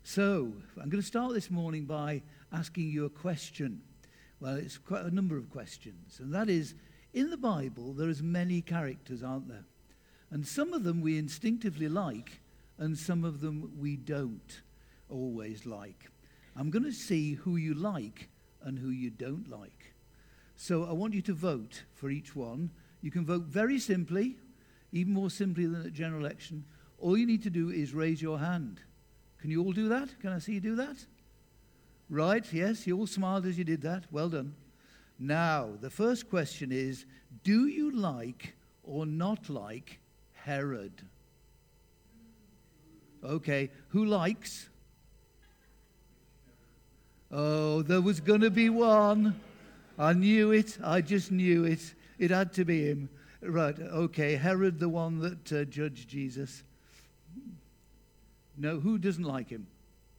So, I'm going to start this morning by asking you a question. Well, it's quite a number of questions. And that is, in the Bible, there is many characters, aren't there? And some of them we instinctively like, and some of them we don't always like. I'm going to see who you like and who you don't like. So I want you to vote for each one. You can vote very simply, even more simply than at general election. All you need to do is raise your hand. Can you all do that? Can I see you do that? Right, yes, you all smiled as you did that. Well done. Now, the first question is, do you like or not like Herod? Okay, who likes? Oh, there was going to be one. I knew it. I just knew it. It had to be him. Right, okay, Herod, the one that judged Jesus. No, who doesn't like him?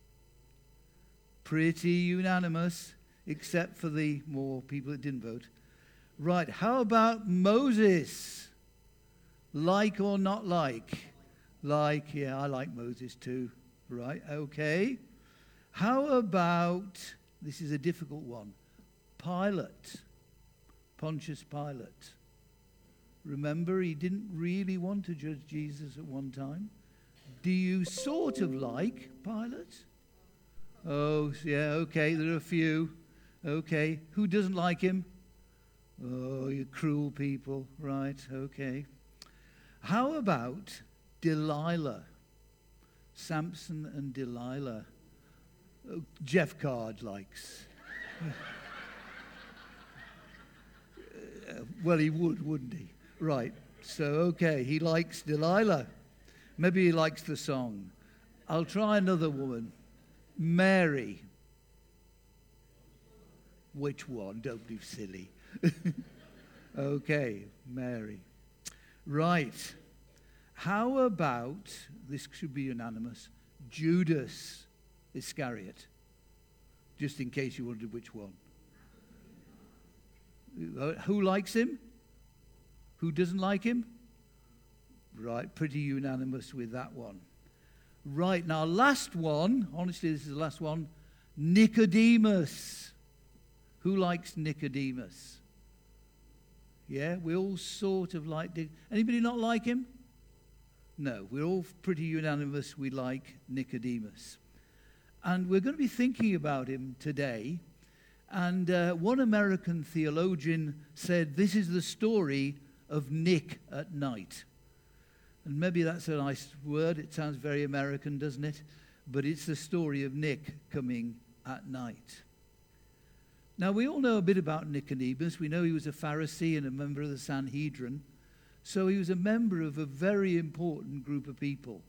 Pretty unanimous, except for the more people that didn't vote. Right, how about Moses? Like or not like? Like, yeah, I like Moses too. Right, okay. How about, this is a difficult one, Pilate, Pontius Pilate. Remember, he didn't really want to judge Jesus at one time. Do you sort of like Pilate? Oh, yeah, okay, there are a few. Okay, who doesn't like him? Oh, you cruel people. Right, okay. How about Delilah? Samson and Delilah. Oh, Jeff Card likes. Well, he would, wouldn't he? Right, so, okay, he likes Delilah. Maybe he likes the song. I'll try another woman. Mary. Which one? Don't be silly. Okay, Mary. Right. How about, this should be unanimous, Judas Iscariot? Just in case you wondered which one. Who likes him? Who doesn't like him? Right, pretty unanimous with that one. Right, now last one, honestly this is the last one, Nicodemus. Who likes Nicodemus? Yeah, we all sort of like, anybody not like him? No, we're all pretty unanimous we like Nicodemus. And we're going to be thinking about him today. And one American theologian said, this is the story of Nick at night. And maybe that's a nice word. It sounds very American, doesn't it? But it's the story of Nick coming at night. Now, we all know a bit about Nicodemus. We know he was a Pharisee and a member of the Sanhedrin. So he was a member of a very important group of people.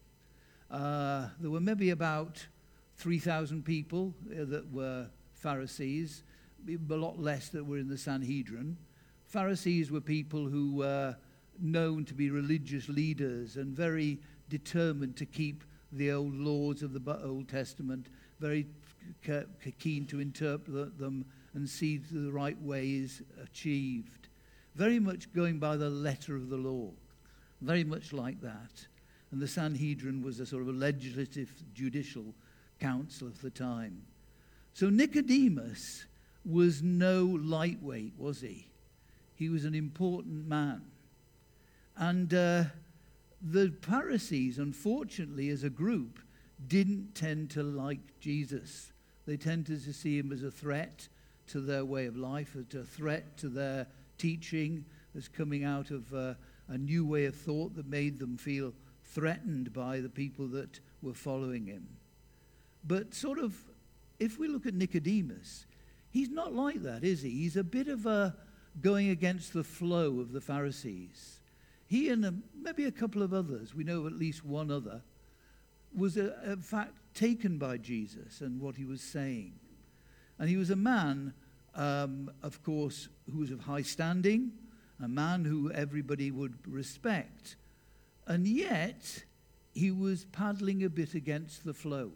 There were maybe about 3,000 people that were Pharisees, a lot less that were in the Sanhedrin. Pharisees were people who were known to be religious leaders and very determined to keep the old laws of the Old Testament, very keen to interpret them and see the right ways achieved. Very much going by the letter of the law, very much like that. And the Sanhedrin was a sort of a legislative, judicial council of the time. So Nicodemus was no lightweight, was he? He was an important man. And the Pharisees, unfortunately, as a group, didn't tend to like Jesus. They tended to see him as a threat to their way of life, as a threat to their teaching, as coming out of a new way of thought that made them feel threatened by the people that were following him. But sort of, if we look at Nicodemus, he's not like that, is he? He's a bit of a going against the flow of the Pharisees. He and maybe a couple of others, we know at least one other, was in fact taken by Jesus and what he was saying. And he was a man, of course, who was of high standing, a man who everybody would respect. And yet, he was paddling a bit against the flow.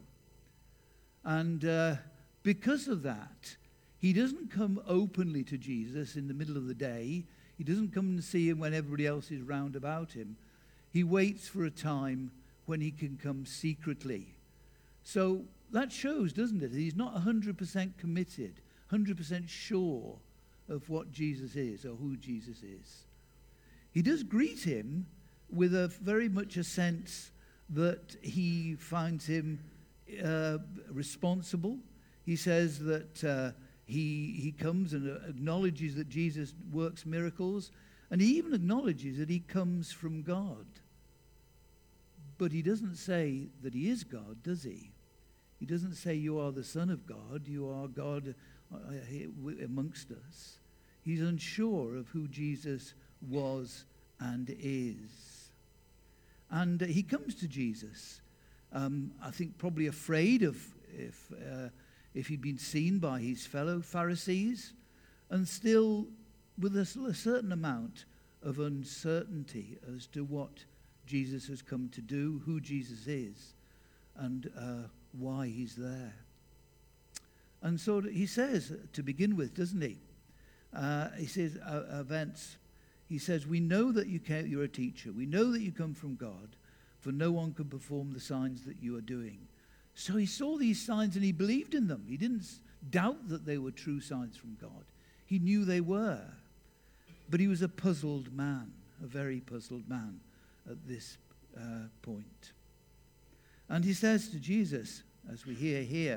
And because of that, he doesn't come openly to Jesus in the middle of the day. He doesn't come and see him when everybody else is round about him. He waits for a time when he can come secretly. So that shows, doesn't it, that he's not 100% committed, 100% sure of what Jesus is or who Jesus is. He does greet him with a very much a sense that he finds him responsible. He says that he comes and acknowledges that Jesus works miracles, and he even acknowledges that he comes from God. But he doesn't say that he is God, does he? He doesn't say, you are the Son of God, you are God amongst us. He's unsure of who Jesus was and is. And he comes to Jesus, I think probably afraid of if he'd been seen by his fellow Pharisees, and still with a certain amount of uncertainty as to what Jesus has come to do, who Jesus is, and why he's there. And so he says, to begin with, doesn't he? He says, events. He says, we know that you're a teacher. We know that you come from God, for no one can perform the signs that you are doing. So he saw these signs and he believed in them. He didn't doubt that they were true signs from God. He knew they were. But he was a puzzled man, a very puzzled man at this point. And he says to Jesus, as we hear here,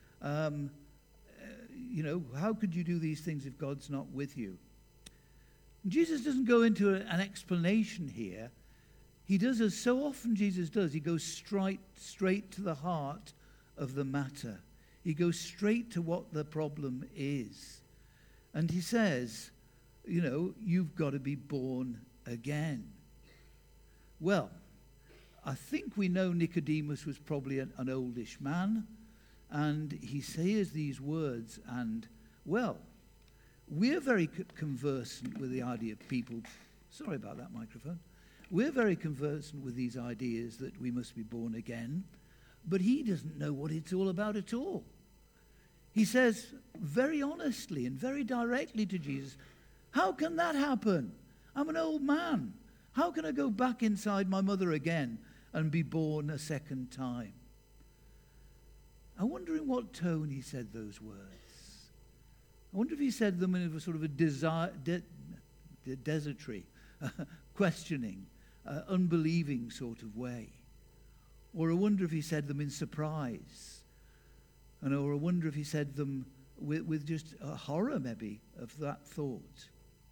how could you do these things if God's not with you? And Jesus doesn't go into an explanation here. He does, as so often Jesus does, he goes straight to the heart of the matter. He goes straight to what the problem is. And he says, you've got to be born again. Well, I think we know Nicodemus was probably an oldish man, and he says these words, and, well, we're very conversant with the idea of people. Sorry about that microphone. We're very conversant with these ideas that we must be born again, but he doesn't know what it's all about at all. He says very honestly and very directly to Jesus, how can that happen? I'm an old man. How can I go back inside my mother again and be born a second time? I wonder in what tone he said those words. I wonder if he said them in a sort of a desultory, questioning, unbelieving sort of way. Or I wonder if he said them in surprise. Or I wonder if he said them with just a horror maybe of that thought.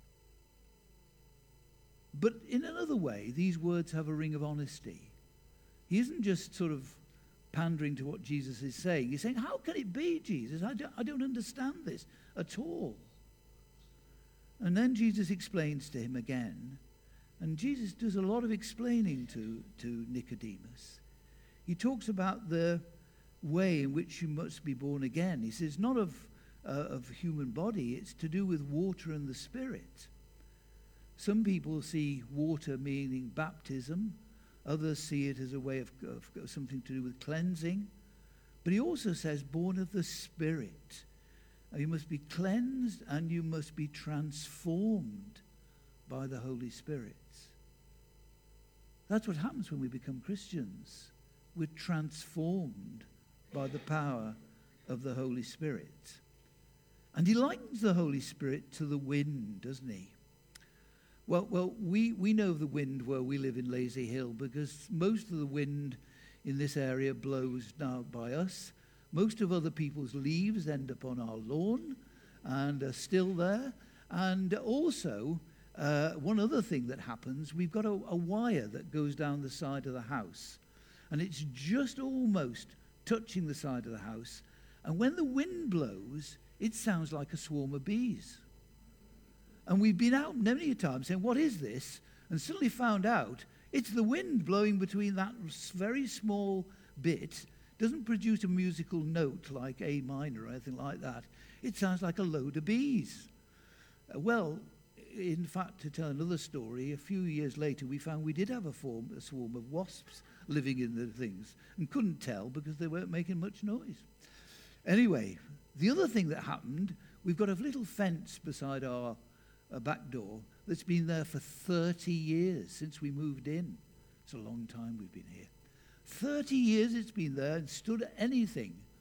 But in another way, these words have a ring of honesty. He isn't just sort of pandering to what Jesus is saying. He's saying, how can it be, Jesus? I don't understand this at all. And then Jesus explains to him again. And Jesus does a lot of explaining to Nicodemus. He talks about the way in which you must be born again. He says, not of human body, it's to do with water and the Spirit. Some people see water meaning baptism. Others see it as a way of something to do with cleansing. But he also says, born of the Spirit. You must be cleansed and you must be transformed by the Holy Spirit. That's what happens when we become Christians. We're transformed by the power of the Holy Spirit. And he likens the Holy Spirit to the wind, doesn't he? Well, we know of the wind where we live in Lazy Hill because most of the wind in this area blows now by us. Most of other people's leaves end up on our lawn and are still there. And also, one other thing that happens, we've got a wire that goes down the side of the house. And it's just almost touching the side of the house. And when the wind blows, it sounds like a swarm of bees. And we've been out many times saying, what is this? And suddenly found out it's the wind blowing between that very small bit. Doesn't produce a musical note like A minor or anything like that. It sounds like a load of bees. Well, in fact, to tell another story, a few years later we found we did have a swarm of wasps living in the things and couldn't tell because they weren't making much noise. Anyway, the other thing that happened, we've got a little fence beside our back door that's been there for 30 years since we moved in. It's a long time we've been here. 30 years it's been there and stood anything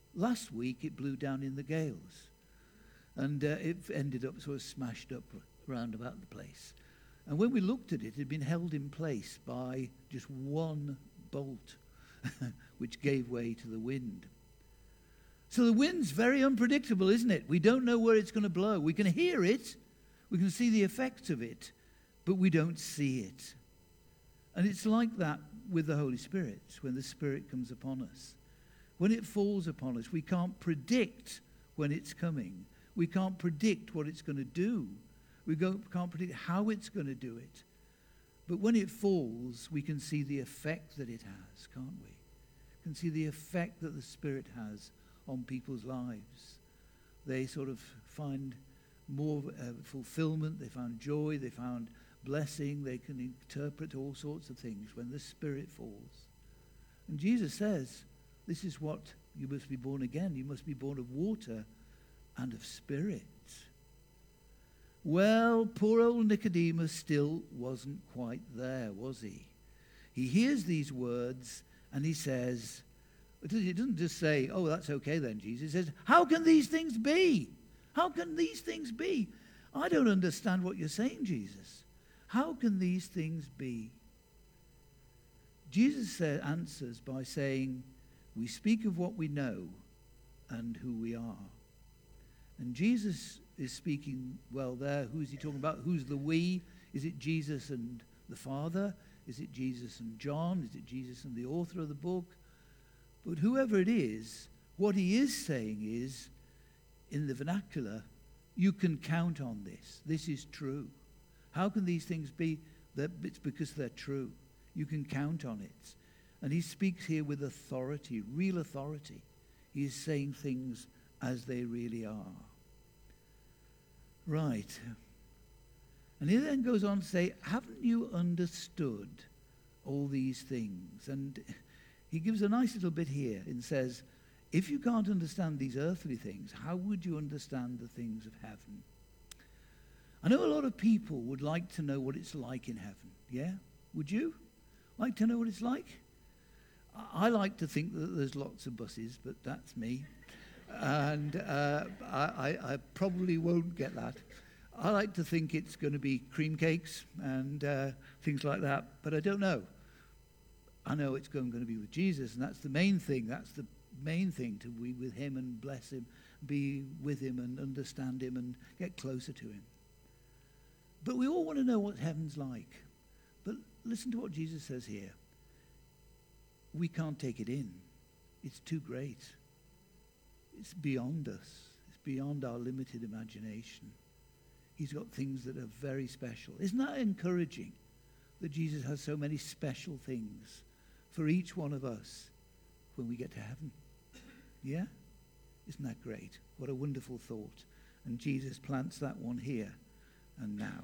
Last week it blew down in the gales, and it ended up sort of smashed up round about the place. And when we looked at it, it had been held in place by just one bolt, which gave way to the wind. So the wind's very unpredictable, isn't it? We don't know where it's going to blow. We can hear it, we can see the effects of it, but we don't see it. And it's like that with the Holy Spirit, when the Spirit comes upon us. When it falls upon us, we can't predict when it's coming. We can't predict what it's going to do. We can't predict how it's going to do it. But when it falls, we can see the effect that it has, can't we? We can see the effect that the Spirit has on people's lives. They sort of find more fulfillment, they found joy, they found blessing, they can interpret all sorts of things when the Spirit falls. And Jesus says, this is what you must be born again. You must be born of water and of Spirit. Well, poor old Nicodemus still wasn't quite there, was he? He hears these words and he says, he doesn't just say, oh, that's okay then, Jesus. He says, how can these things be? How can these things be? I don't understand what you're saying, Jesus. How can these things be? Jesus answers by saying, we speak of what we know and who we are. And Jesus is speaking, well, there, who is he talking about? Who's the we? Is it Jesus and the Father? Is it Jesus and John? Is it Jesus and the author of the book? But whoever it is, what he is saying is, in the vernacular, you can count on this. This is true. How can these things be? It's because they're true. You can count on it. And he speaks here with authority, real authority. He is saying things as they really are. Right. And he then goes on to say, haven't you understood all these things? And he gives a nice little bit here and says, if you can't understand these earthly things, how would you understand the things of heaven? I know a lot of people would like to know what it's like in heaven. Yeah? Would you like to know what it's like? I like to think that there's lots of buses, but that's me. And I probably won't get that. I like to think it's going to be cream cakes and things like that, but I don't know. I know it's going to be with Jesus, and that's the main thing. That's the main thing, to be with him and bless him, be with him and understand him and get closer to him. But we all want to know what heaven's like. But listen to what Jesus says here. We can't take it in. It's too great. It's beyond us. It's beyond our limited imagination. He's got things that are very special. Isn't that encouraging that Jesus has so many special things for each one of us when we get to heaven? Yeah? Isn't that great? What a wonderful thought. And Jesus plants that one here and now.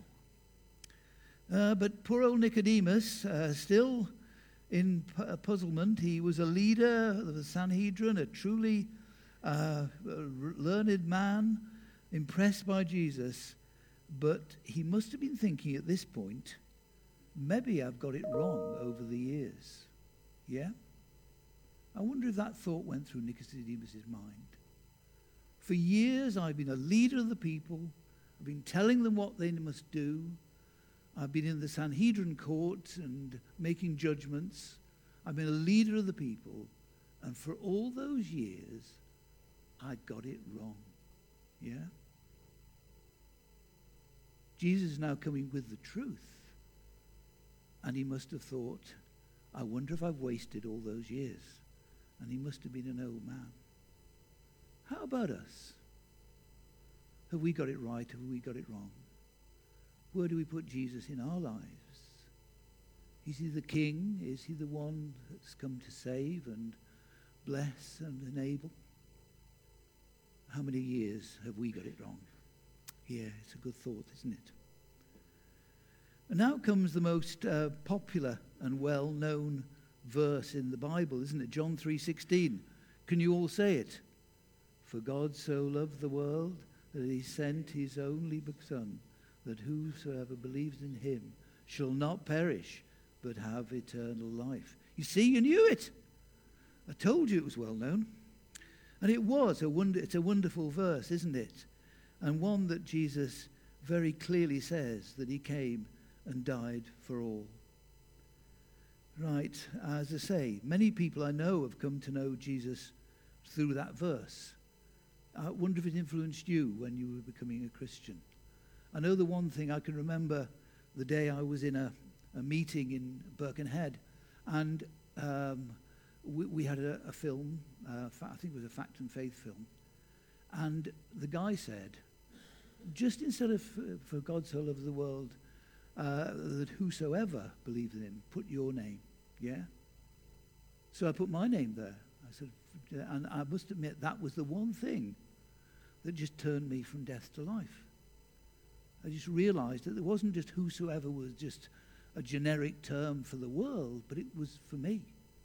But poor old Nicodemus, still in puzzlement. He was a leader of the Sanhedrin, a truly learned man, impressed by Jesus. But he must have been thinking at this point, maybe I've got it wrong over the years. Yeah? I wonder if that thought went through Nicodemus' mind. For years I've been a leader of the people. I've been telling them what they must do. I've been in the Sanhedrin court and making judgments. I've been a leader of the people. And for all those years, I got it wrong. Yeah? Jesus is now coming with the truth. And he must have thought, I wonder if I've wasted all those years. And he must have been an old man. How about us? Have we got it right? Have we got it wrong? Where do we put Jesus in our lives? Is he the king? Is he the one that's come to save and bless and enable? How many years have we got it wrong? Yeah, it's a good thought, isn't it? And now comes the most popular and well-known verse in the Bible, isn't it? John 3:16. Can you all say it? For God so loved the world that he sent his only Son, that whosoever believes in him shall not perish, but have eternal life. You see, you knew it. I told you it was well known. And it's a wonderful verse, isn't it? And one that Jesus very clearly says that he came and died for all. Right, as I say, many people I know have come to know Jesus through that verse. I wonder if it influenced you when you were becoming a Christian. I know the one thing I can remember the day I was in a meeting in Birkenhead, and we had a film, I think it was a Fact and Faith film, and the guy said, just instead of for God so loved the world, that whosoever believes in him, put your name, yeah? So I put my name there. I said, and I must admit that was the one thing that just turned me from death to life. I just realized that it wasn't just whosoever was just a generic term for the world, but it was for me.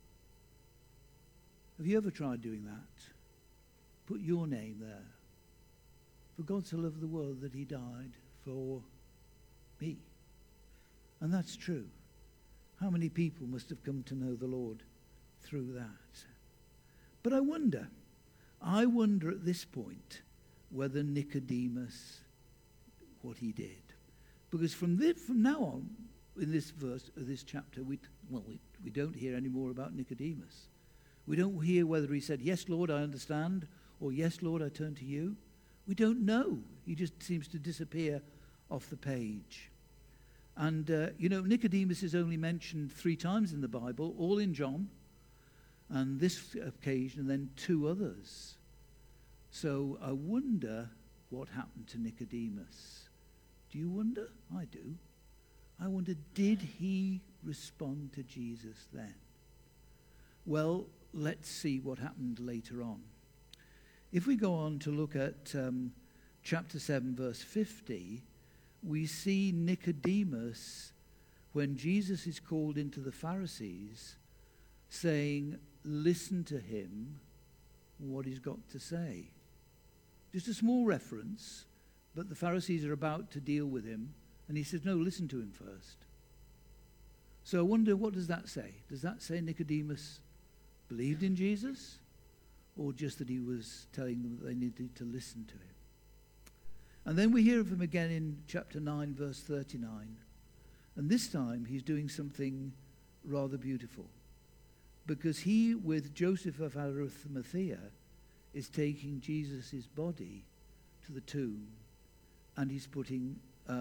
Have you ever tried doing that? Put your name there. For God so loved the world that he died for me. And that's true. How many people must have come to know the Lord through that? But I wonder at this point whether Nicodemus, what he did. Because from now on, in this verse, this chapter, we don't hear any more about Nicodemus. We don't hear whether he said, yes, Lord, I understand, or yes, Lord, I turn to you. We don't know. He just seems to disappear off the page. And, Nicodemus is only mentioned 3 times in the Bible, all in John, and this occasion, and then 2 others. So I wonder what happened to Nicodemus. Do you wonder? I do. I wonder, did he respond to Jesus then? Well, let's see what happened later on. If we go on to look at chapter 7, verse 50, we see Nicodemus, when Jesus is called into the Pharisees, saying, listen to him, what he's got to say. Just a small reference, but the Pharisees are about to deal with him, and he says, no, listen to him first. So I wonder, what does that say? Does that say Nicodemus believed in Jesus, or just that he was telling them that they needed to listen to him? And then we hear of him again in chapter 9, verse 39. And this time he's doing something rather beautiful, because he, with Joseph of Arimathea, is taking Jesus' body to the tomb, and he's putting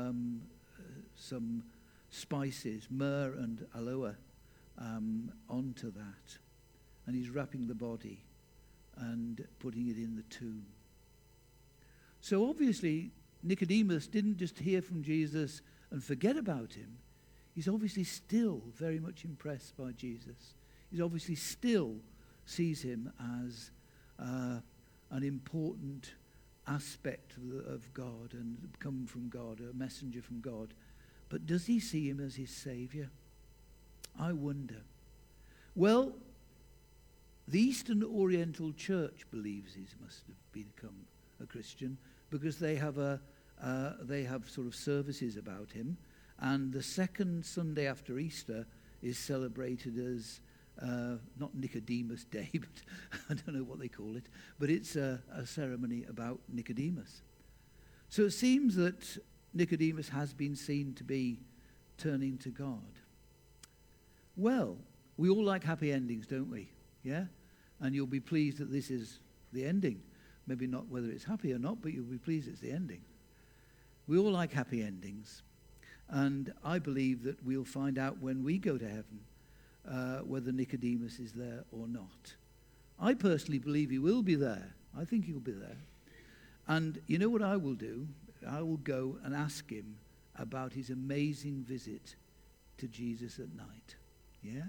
some spices, myrrh and aloe, onto that. And he's wrapping the body and putting it in the tomb. So obviously, Nicodemus didn't just hear from Jesus and forget about him. He's obviously still very much impressed by Jesus. He's obviously still sees him as an important aspect of God and come from God, a messenger from God. But does he see him as his Savior? I wonder. Well, the Eastern Oriental Church believes he must have become a Christian, because they have sort of services about him, and the second Sunday after Easter is celebrated as not Nicodemus Day, but I don't know what they call it, but it's a ceremony about Nicodemus. So it seems that Nicodemus has been seen to be turning to God. Well, we all like happy endings, don't we? Yeah? And you'll be pleased that this is the ending. Maybe not whether it's happy or not, but you'll be pleased it's the ending. We all like happy endings. And I believe that we'll find out when we go to heaven whether Nicodemus is there or not. I personally believe he will be there. I think he'll be there. And you know what I will do? I will go and ask him about his amazing visit to Jesus at night. Yeah?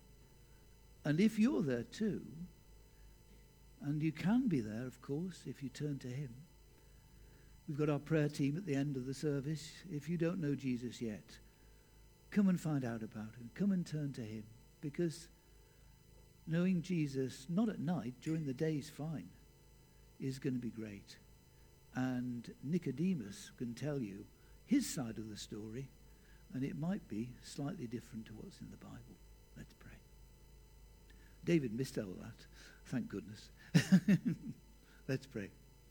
And if you're there too, and you can be there, of course, if you turn to him. We've got our prayer team at the end of the service. If you don't know Jesus yet, come and find out about him. Come and turn to him. Because knowing Jesus, not at night, during the day is fine, is going to be great. And Nicodemus can tell you his side of the story, and it might be slightly different to what's in the Bible. Let's pray. David missed all that. Thank goodness. Let's pray.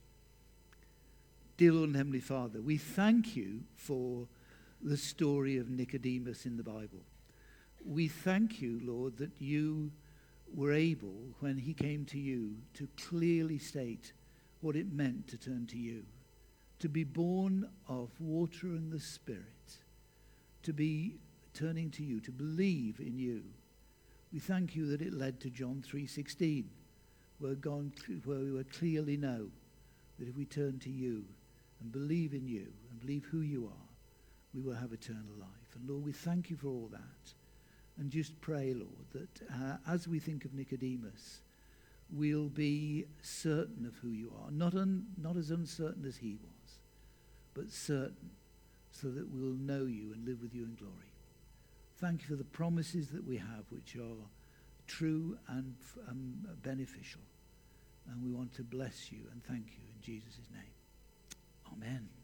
Dear Lord and Heavenly Father, we thank you for the story of Nicodemus in the Bible. We thank you, Lord, that you were able, when he came to you, to clearly state what it meant to turn to you, to be born of water and the Spirit, to be turning to you, to believe in you. We thank you that it led to John 3:16, where we will clearly know that if we turn to you and believe in you and believe who you are, we will have eternal life. And Lord, we thank you for all that. And just pray, Lord, that as we think of Nicodemus, we'll be certain of who you are, not as uncertain as he was, but certain, so that we'll know you and live with you in glory. Thank you for the promises that we have, which are true and beneficial. And we want to bless you and thank you in Jesus' name. Amen.